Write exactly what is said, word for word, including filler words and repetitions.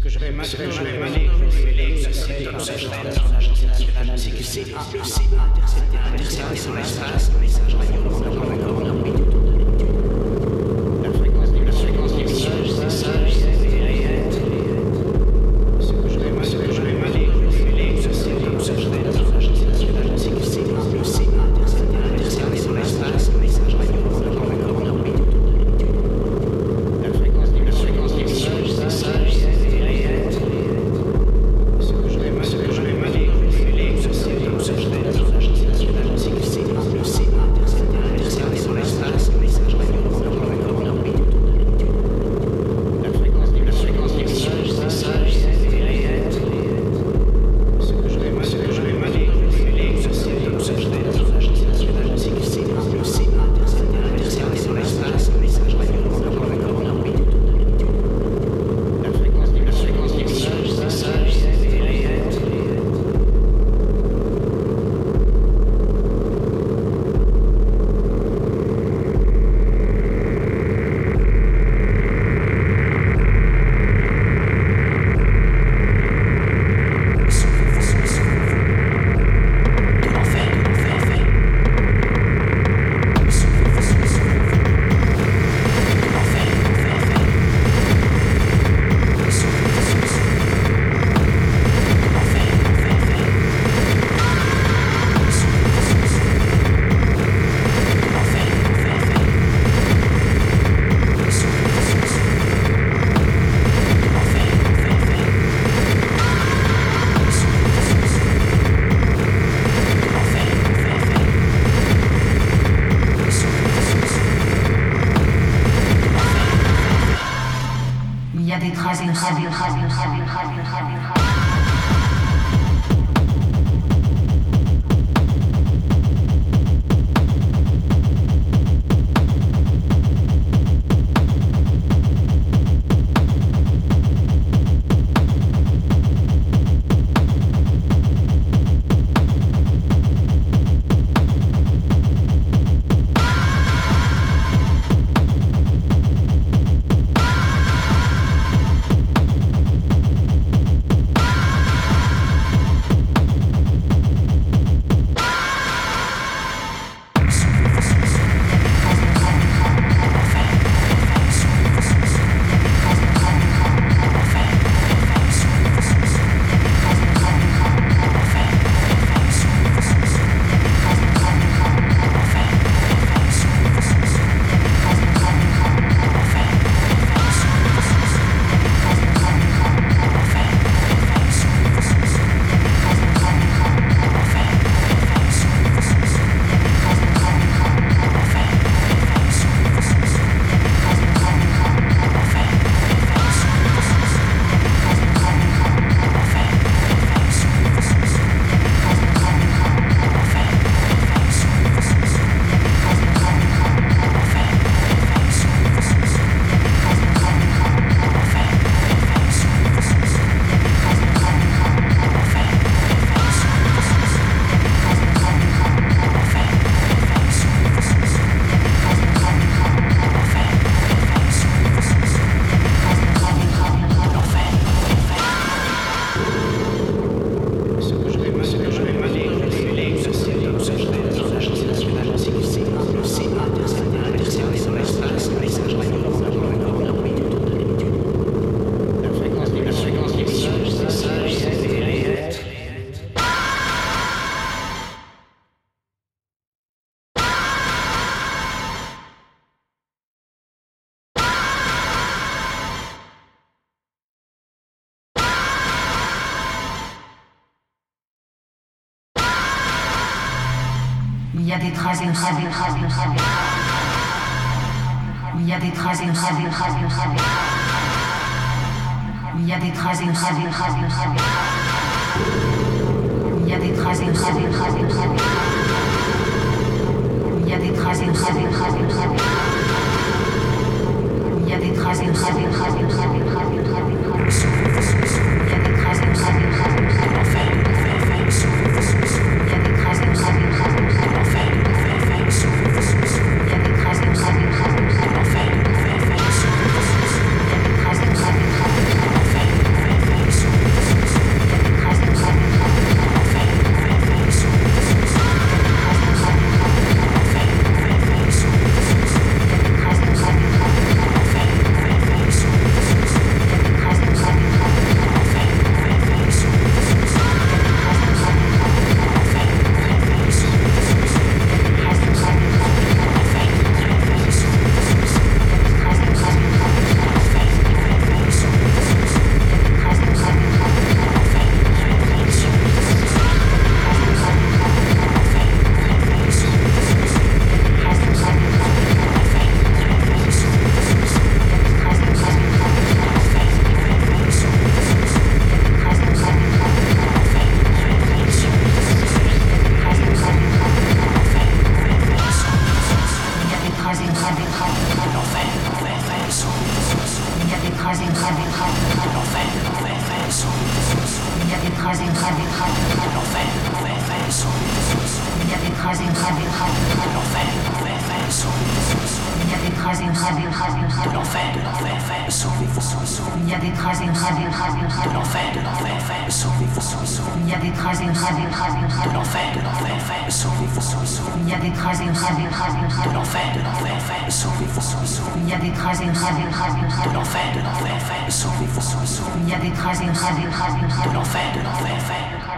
que je vais ce que je vais mener, c'est comme ça, je vais l'agence nationale de sécurité, intercepter, intercepter sur l'espace, le message radio, la fréquence des la fréquence des messages, c'est ça, c'est réel. Ce que je vais ce que je vais mener, c'est comme ça, je vais l'agence nationale de sécurité, intercepter, intercepter sur l'espace, le message radio, la fréquence des la fréquence des messages, c'est ça, c'est réel. Ce que je vais ce que je vais mener, c'est comme ça, je vais l'agence nationale de sécurité, intercepter, intercepter sur l'espace, le message radio. La fréquence des la fréquence des messages, c'est ça, c'est réel. Ce que je vais ce que je vais mener, c'est comme ça, je vais l'agence nationale de sécurité, intercepter, intercepter sur l'espace, le message radio. La fréquence des la fréquence des messages, c'est ça, c'est réel. Il y a des traces de radio, radio, radio, radio, radio, radio. Il y a des traces de radio, radio, radio. Il y a des traces de radio, radio, radio. Il y a des traces de radio, radio, radio. Il y a des traces de radio, radio, radio. Il y a des traces de radio, radio, radio. Il y a des traces de radio, radio, radio, radio, radio. Il y a des traces de radio, radio, radio. de l'enfer, l'enfer, il y a des traces, des traces, des traces de l'enfer, l'enfer, il y a des traces, des traces, des traces de l'enfer, l'enfer, il y a des traces, des traces, des traces de l'enfer, l'enfer, il y a des traces, des traces, des traces de l'enfer, de l'enfer, il y a des traces, des traces, des traces de l'enfer, de l'enfer, il y a des traces, des traces, des traces de l'enfer, de l'enfer, il y a des traces, des traces, des traces de l'enfer, de l'enfer, il y a des traces, des traces, des traces de l'enfer, de l'enfer, il y a des traces, des traces, des traces de l'enfer, de l'enfer.